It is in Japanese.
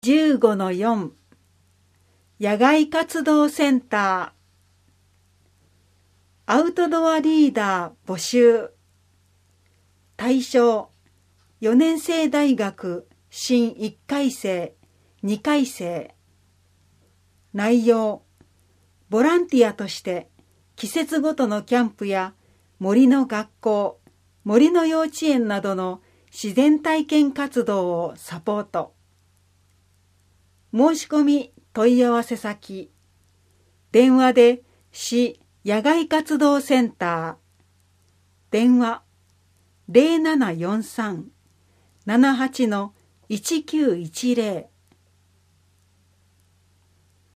15-4 野外活動センターアウトドアリーダー募集対象4年生大学新1回生2回生内容ボランティアとして季節ごとのキャンプや森の学校森の幼稚園などの自然体験活動をサポート申し込み問い合わせ先電話で市野外活動センター電話0743-78-1910